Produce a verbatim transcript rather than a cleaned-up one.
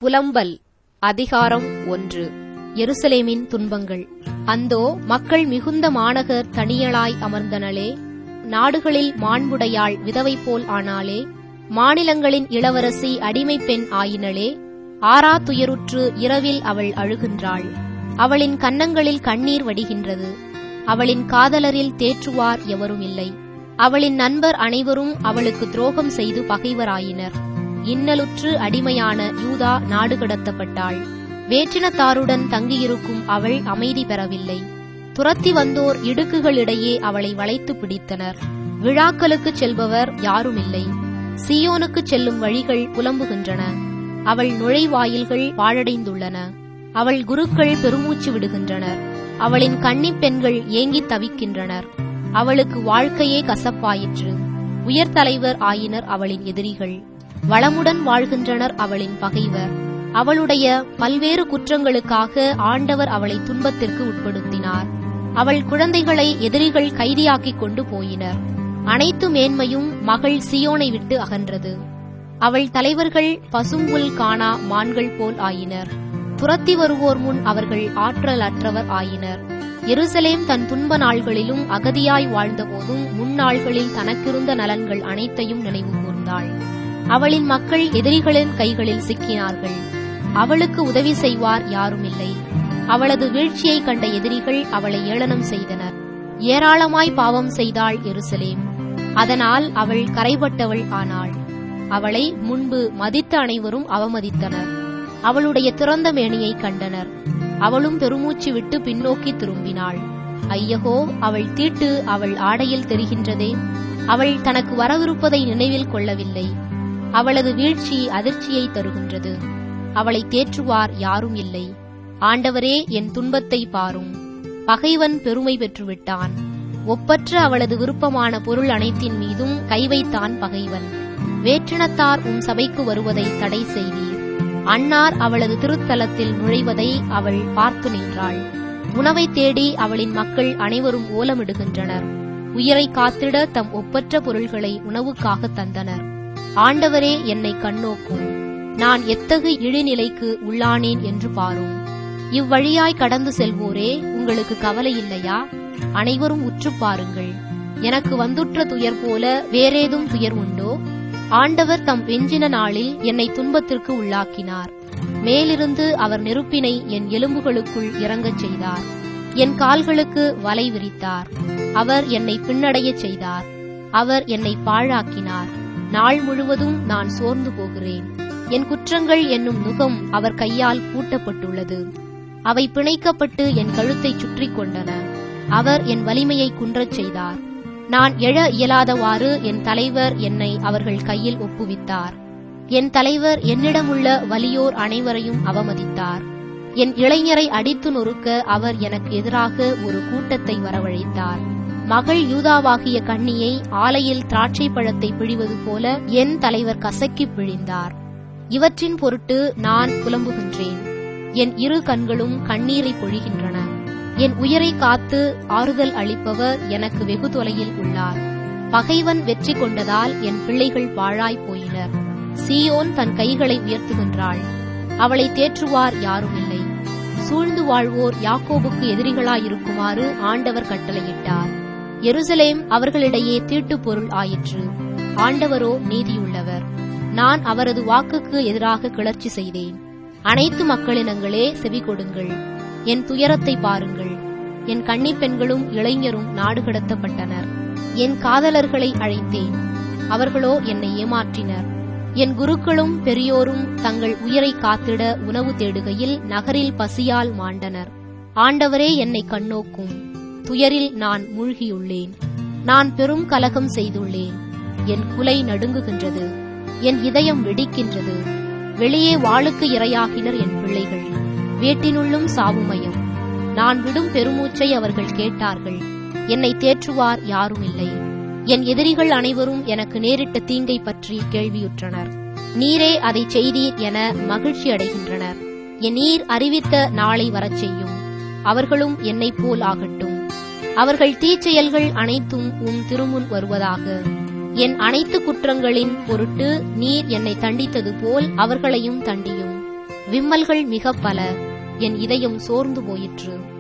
புலம்பல். அதிகாரம் ஒன்று. எருசலேமின் துன்பங்கள். அந்தோ, மக்கள் மிகுந்த மாநகர் தனியளாய் அமர்ந்தனளே. நாடுகளில் மாண்புடையாள் விதவை போல் ஆனாளே. மாநிலங்களின் இளவரசி அடிமைப் பெண் ஆயினளே. ஆறா துயருற்று இரவில் அவள் அழுகின்றாள். அவளின் கன்னங்களில் கண்ணீர் வடிகின்றது. அவளின் காதலரில் தேற்றுவார் எவரும் இல்லை. அவளின் நண்பர் அனைவரும் அவளுக்கு துரோகம் செய்து பகைவராயினர். இன்னலுற்று அடிமையான யூதா நாடு கடத்தப்பட்டாள். வேற்றினத்தாருடன் தங்கியிருக்கும் அவள் அமைதி பெறவில்லை. துரத்தி வந்தோர் இடுக்குகளிடையே அவளை வளைத்து பிடித்தனர். விழாக்களுக்குச் செல்பவர் யாருமில்லை. சீயோனுக்குச் செல்லும் வழிகள் புலம்புகின்றன. அவள் நுழைவாயில்கள் பாழடைந்துள்ளன. அவள் குருக்கள் பெருமூச்சு விடுகின்றனர். அவளின் கன்னிப் பெண்கள் ஏங்கித் தவிக்கின்றனர். அவளுக்கு வாழ்க்கையே கசப்பாயிற்று. உயர்தலைவர் ஆயினர் அவளின் எதிரிகள். வளமுடன் வாழ்கின்றனர் அவளின் பகைவர். அவளுடைய பல்வேறு குற்றங்களுக்காக ஆண்டவர் அவளை துன்பத்திற்கு உட்படுத்தினார். அவள் குழந்தைகளை எதிரிகள் கைதியாக்கிக் கொண்டு போயினர். அனைத்து மேன்மையும் மகள் சீயோனை விட்டு அகன்றது. அவள் தலைவர்கள் பசும்புல் காணா மான்கள் போல் ஆயினர். துரத்தி வருவோர் முன் அவர்கள் ஆற்றல் அற்றவர் ஆயினர். எருசலேம் தன் துன்ப நாள்களிலும் அகதியாய் வாழ்ந்தபோதும் முன்னாள்களில் தனக்கிருந்த நலன்கள் அனைத்தையும் நினைவு கூர்ந்தாள். அவளின் மக்கள் எதிரிகளின் கைகளில் சிக்கினார்கள். அவளுக்கு உதவி செய்வார் யாருமில்லை. அவளது வீழ்ச்சியை கண்ட எதிரிகள் அவளை ஏளனம் செய்தனர். ஏராளமாய் பாவம் செய்தாள் எருசலேம். அதனால் அவள் கரைபட்டவள் ஆனாள். அவளை முன்பு மதித்த அனைவரும் அவமதித்தனர். அவளுடைய திறந்த மேனியை கண்டனர். அவளும் பெருமூச்சு விட்டு பின்னோக்கி திரும்பினாள். ஐயகோ, அவள் தீட்டு அவள் ஆடையில் தெரிகின்றதே. அவள் தனக்கு வரவிருப்பதை நினைவில் கொள்ளவில்லை. அவளது வீழ்ச்சி அதிர்ச்சியை தருகின்றது. அவளை தேற்றுவார் யாரும் இல்லை. ஆண்டவரே, என் துன்பத்தை பாரும். பகைவன் பெருமை பெற்றுவிட்டான். ஒப்பற்ற அவளது விருப்பமான பொருள் அனைத்தின் மீதும் கை வைத்தான் பகைவன். வேற்றினத்தார் உம் சபைக்கு வருவதை தடை செய்தீர். அன்னார் அவளது திருத்தலத்தில் நுழைவதை அவள் பார்த்து நின்றாள். உணவை தேடி அவளின் மக்கள் அனைவரும் ஓலமிடுகின்றனர். உயிரை காத்திட தம் ஒப்பற்ற பொருள்களை உணவுக்காக தந்தனர். ஆண்டவரே, என்னை கண்ணோக்கும். நான் எத்தகு இழிநிலைக்கு உள்ளானேன் என்று பாரும். இவ்வழியாய் கடந்து செல்வோரே, உங்களுக்கு கவலை இல்லையா? அனைவரும் உற்று பாருங்கள். எனக்கு வந்துற்ற துயர் போல வேறேதும் துயர் உண்டோ? ஆண்டவர் தம் வெஞ்சின நாளில் என்னை துன்பத்திற்கு உள்ளாக்கினார். மேலிருந்து அவர் நெருப்பினை என் எலும்புகளுக்குள் இறங்கச் செய்தார். என் கால்களுக்கு வலை விரித்தார். அவர் என்னை பின்னடையச் செய்தார். அவர் என்னை பாழாக்கினார். நாள் முழுவதும் நான் சோர்ந்து போகிறேன். என் குற்றங்கள் என்னும் நுகம் அவர் கையால் பூட்டப்பட்டுள்ளது. அவை பிணைக்கப்பட்டு என் கழுத்தை சுற்றி கொண்டன. அவர் என் வலிமையை குன்றச் செய்தார். நான் எழ இயலாதவாறு என் தலைவர் என்னை அவர்கள் கையில் ஒப்புவித்தார். என் தலைவர் என்னிடமுள்ள வலியோர் அனைவரையும் அவமதித்தார். என் இளைஞரை அடித்து நொறுக்க அவர் எனக்கு எதிராக ஒரு கூட்டத்தை வரவழைத்தார். மகள் யூதாவாகிய கன்னியை ஆலையில் திராட்சை பழத்தை பிழிவது போல என் தலைவர் கசக்கிப் பிழிந்தார். இவற்றின் பொருட்டு நான் புலம்புகின்றேன். என் இரு கண்களும் கண்ணீரை பொழிகின்றன. என் உயிரை காத்து ஆறுதல் அளிப்பவர் எனக்கு வெகு தொலையில் உள்ளார். பகைவன் வெற்றி கொண்டதால் என் பிள்ளைகள் பாழாய் போயினர். சீயோன் தன் கைகளை உயர்த்துகின்றாள். அவளை தேற்றுவார் யாருமில்லை. சூழ்ந்து வாழ்வோர் யாக்கோபுக்கு எதிரிகளாயிருக்குமாறு ஆண்டவர் கட்டளையிட்டார். எருசலேம் அவர்களிடையே தீட்டுப் பொருள் ஆயிற்று. ஆண்டவரோ நீதியுள்ளவர். நான் அவரது வாக்குக்கு எதிராக கிளர்ச்சி செய்தேன். அனைத்து மக்களினங்களே, செவி கொடுங்கள். என் துயரத்தை பாருங்கள். என் கன்னிப் பெண்களும் இளைஞரும் நாடு கடத்தப்பட்டனர். என் காதலர்களை அழைத்தேன். அவர்களோ என்னை ஏமாற்றினர். என் குருக்களும் பெரியோரும் தங்கள் உயிரை காத்திட உணவு தேடுகையில் நகரில் பசியால் மாண்டனர். ஆண்டவரே, என்னை கண்ணோக்கும். துயரில் நான் மூழ்கியுள்ளேன். நான் பெரும் கலகம் செய்துள்ளேன். என் குலை நடுங்குகின்றது. என் இதயம் வெடிக்கின்றது. வெளியே வாளுக்கு இரையாகினர் என் பிள்ளைகள். வீட்டினுள்ளும் சாவுமயம். நான் விடும் பெருமூச்சை அவர்கள் கேட்டார்கள். என்னை தேற்றுவார் யாருமில்லை. என் எதிரிகள் அனைவரும் எனக்கு நேரிட்ட தீங்கை பற்றி கேள்வியுற்றனர். நீரே அதை செய்தீர் என மகிழ்ச்சி அடைகின்றனர். என் நீர் அறிவித்த நாளை வரச் செய்யும். அவர்களும் என்னைப் போல் ஆகட்டும். அவர்கள் தீச்செயல்கள் அனைத்தும் உம் திருமுன் வருவதாக. என் அனைத்து குற்றங்களின் பொருட்டு நீர் என்னை தண்டித்தது போல் அவர்களையும் தண்டியும். விம்மல்கள் மிக பல, என் இதயம் சோர்ந்து போயிற்று.